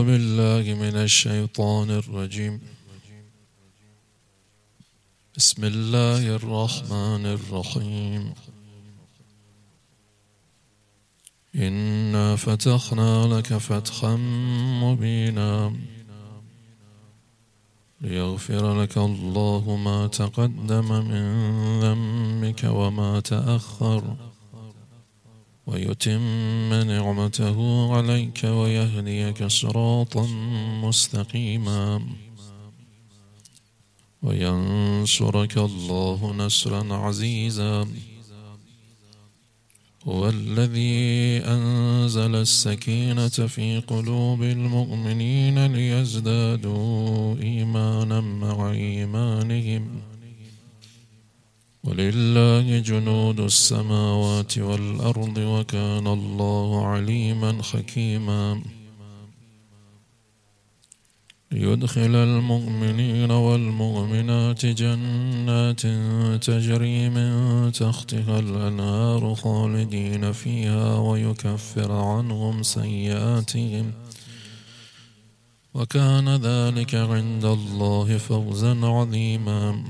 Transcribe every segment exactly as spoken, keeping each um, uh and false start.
بالله من الشيطان الرجيم. بسم الله الرحمن الرحيم. إنا فتحنا لك فتحا مبينا ليغفر لك الله ما تقدم من ذنبك وما تأخر ويتم نعمته عليك ويهديك صراطا مستقيما وينصرك الله نصرا عزيزا. هو الذي أنزل السكينة في قلوب المؤمنين ليزدادوا إيمانا مع إيمانهم ولله جنود السماوات والأرض وكان الله عليما حكيما. ليدخل المؤمنين والمؤمنات جنات تجري من تحتها الأنهار خالدين فيها ويكفر عنهم سيئاتهم وكان ذلك عند الله فوزا عظيما.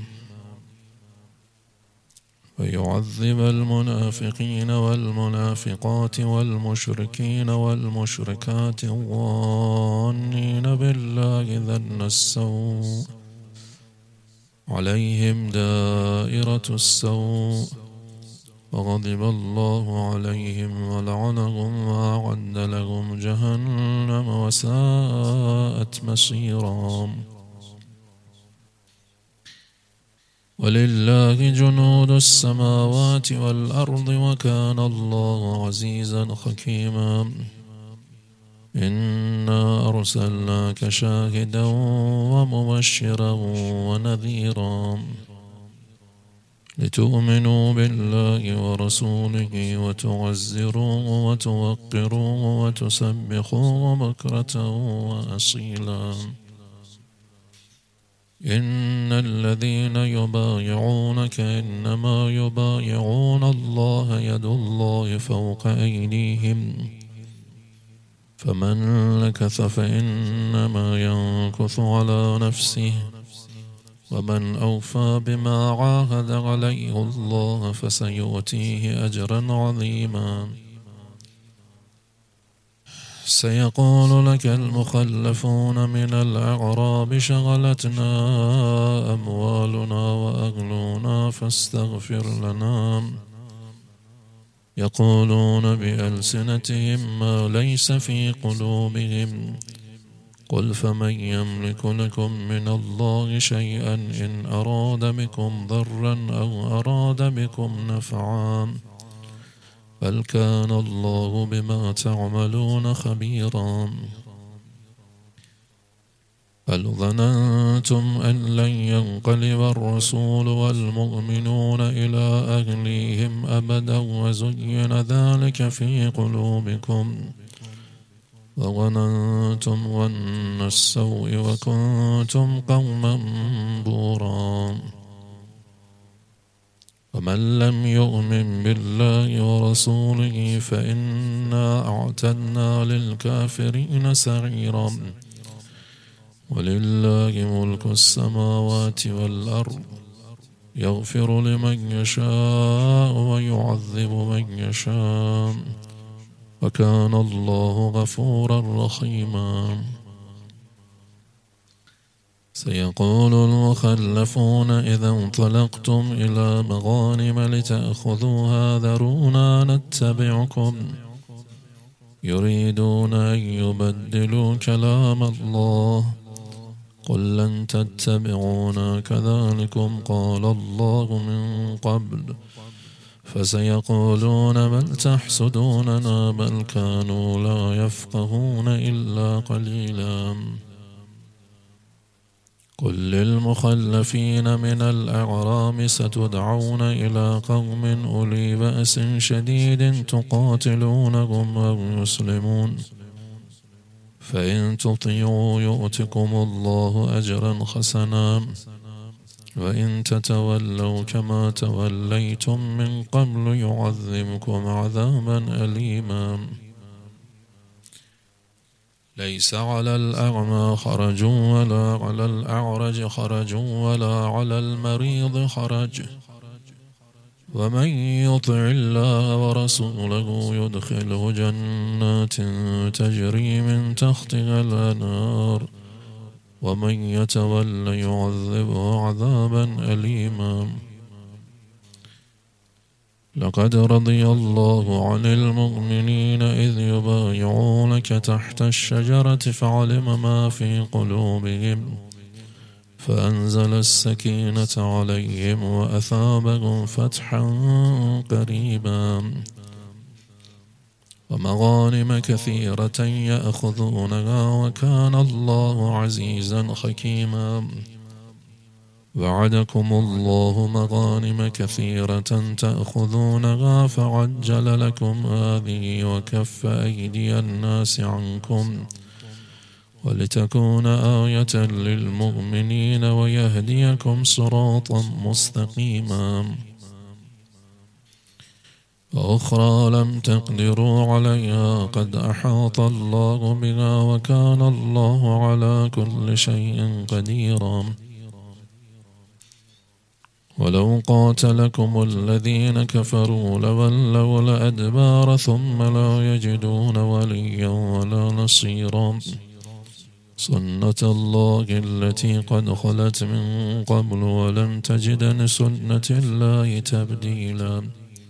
ويعذب المنافقين والمنافقات والمشركين والمشركات الظانين بالله ظن السوء عليهم دائرة السوء وغضب الله عليهم ولعنهم وأعد لهم جهنم وساءت مصيرا. ولله جنود السماوات والأرض وكان الله عزيزا حكيما. إنا أرسلناك شاهدا ومبشرا ونذيرا لتؤمنوا بالله ورسوله وتعزروه وتوقروه وتسبحوه بكرة وأصيلا. إن الذين يبايعونك إنما يبايعون الله يد الله فوق أيديهم فمن نكث فإنما ينكث على نفسه ومن أوفى بما عاهد عليه الله فسيؤتيه أجرا عظيما. سيقول لك المخلفون من الأعراب شغلتنا أموالنا وأهلنا فاستغفر لنا يقولون بألسنتهم ما ليس في قلوبهم قل فمن يملك لكم من الله شيئا إن أراد بكم ضرا أو أراد بكم نفعا بل كان الله بما تعملون خبيرا. بل ظننتم أن لن ينقلب الرسول والمؤمنون إلى أهليهم أبدا وزين ذلك في قلوبكم وظننتم ظن السوء وكنتم قوما بورا. ومن لم يؤمن بالله ورسوله فإنا أعتدنا للكافرين سعيرا. ولله ملك السماوات والأرض يغفر لمن يشاء ويعذب من يشاء وكان الله غفورا رحيما. سيقول المخلفون إذا انطلقتم إلى مغانم لتأخذوها ذرونا نتبعكم يريدون أن يبدلوا كلام الله قل لن تتبعونا كذلكم قال الله من قبل فسيقولون بل تحسدوننا بل كانوا لا يفقهون إلا قليلا. قل للمخلفين من الأعراب ستدعون إلى قوم أولي بأس شديد تقاتلونهم أو يسلمون فإن تطيعوا يؤتكم الله أجرا حسنا وإن تتولوا كما توليتم من قبل يعذبكم عذابا أليما. ليس على الأعمى حرج ولا على الأعرج حرج ولا على المريض حرج ومن يطع الله ورسوله يدخله جنات تجري من تحتها الأنهار ومن يتول يعذبه عذابا أليما. لقد رضي الله عن المؤمنين إذ يبايعونك تحت الشجرة فعلم ما في قلوبهم فأنزل السكينة عليهم وأثابهم فتحا قريبا ومغانم كثيرة يأخذونها وكان الله عزيزا حكيما. وعدكم الله مغانم كثيرة تأخذونها فعجل لكم هذه وكف أيدي الناس عنكم ولتكون آية للمؤمنين ويهديكم صراطا مستقيما. وأخرى لم تقدروا عليها قد أحاط الله بها وكان الله على كل شيء قديرا. ولو قاتلكم الذين كفروا لولوا الأدبار ثم لا يجدون وليا ولا نصيرا سنة الله التي قد خلت من قبل ولن تجد لسنة الله تبديلا.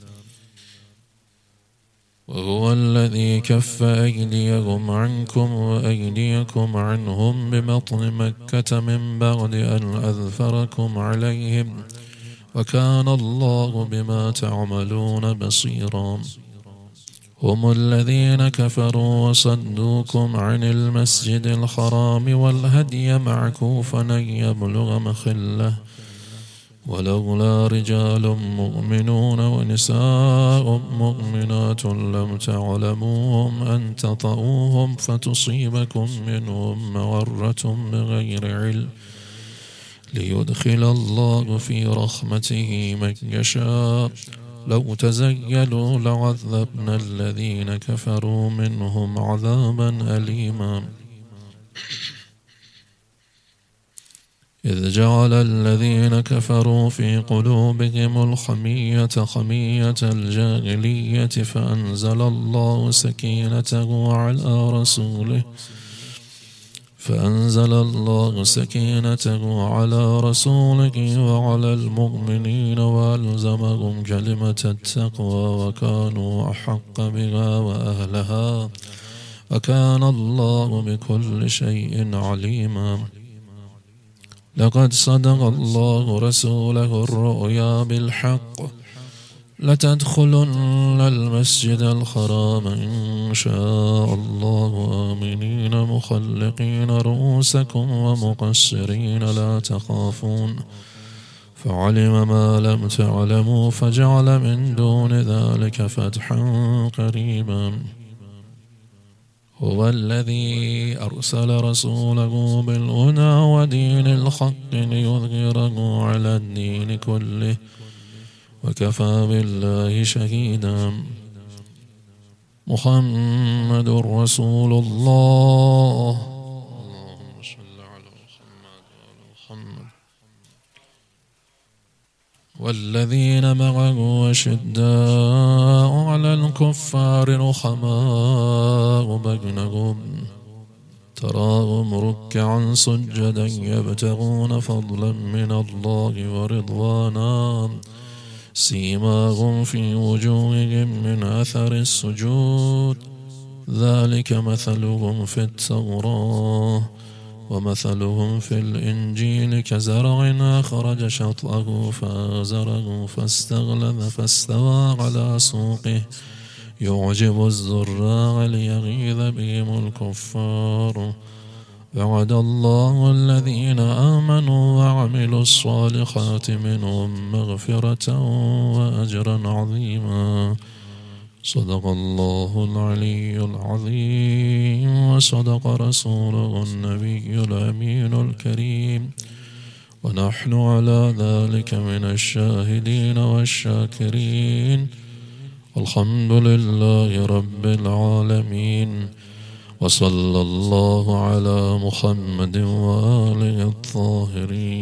وهو الذي كف أيديهم عنكم وأيديكم عنهم ببطن مكة من بعد أن أظفركم عليهم وكان الله بما تعملون بصيرا. هم الذين كفروا وصدوكم عن المسجد الحرام والهدي معكوفا أن يبلغ محله ولولا رجال مؤمنون ونساء مؤمنات لم تعلموهم أن تطؤوهم فتصيبكم منهم معرة بغير علم ليدخل الله في رحمته من يشاء لو تزيلوا لعذبنا الذين كفروا منهم عذابا أليما. إذ جعل الذين كفروا في قلوبهم الحمية حمية الجاهلية فأنزل الله سكينته على رسوله فأنزل الله سكينته على رسوله وعلى المؤمنين وألزمهم كلمة التقوى وكانوا أحق بها وأهلها وكان الله بكل شيء عليما. لقد صدق الله رسوله الرؤيا بالحق لتدخلن المسجد الحرام إن شاء الله آمنين مخلقين رؤوسكم ومقصرين لا تخافون فعلم ما لم تعلموا فجعل من دون ذلك فتحا قريبا. هو الذي أرسل رسوله بالهدى ودين الحق ليظهره على الدين كله وكفى بالله شهيدا. محمد رسول الله. اللهم صل على محمد وعلى محمد. والذين معه أشداء على الكفار رحماء بينهم تراهم ركعا سجدا يبتغون فضلا من الله ورضوانا سيماهم في وجوههم من أثر السجود ذلك مثلهم في التوراة ومثلهم في الإنجيل كزرع أخرج شطأه فآزره فاستغلظ فاستوى على سوقه يعجب الزراع ليغيظ بهم الكفار. وعد الله الذين آمنوا وعملوا الصالحات منهم مغفرة وأجرا عظيما. صدق الله العلي العظيم وصدق رسوله النبي الأمين الكريم ونحن على ذلك من الشاهدين والشاكرين. الحمد لله رب العالمين وصلى الله على محمد وآله الطاهرين.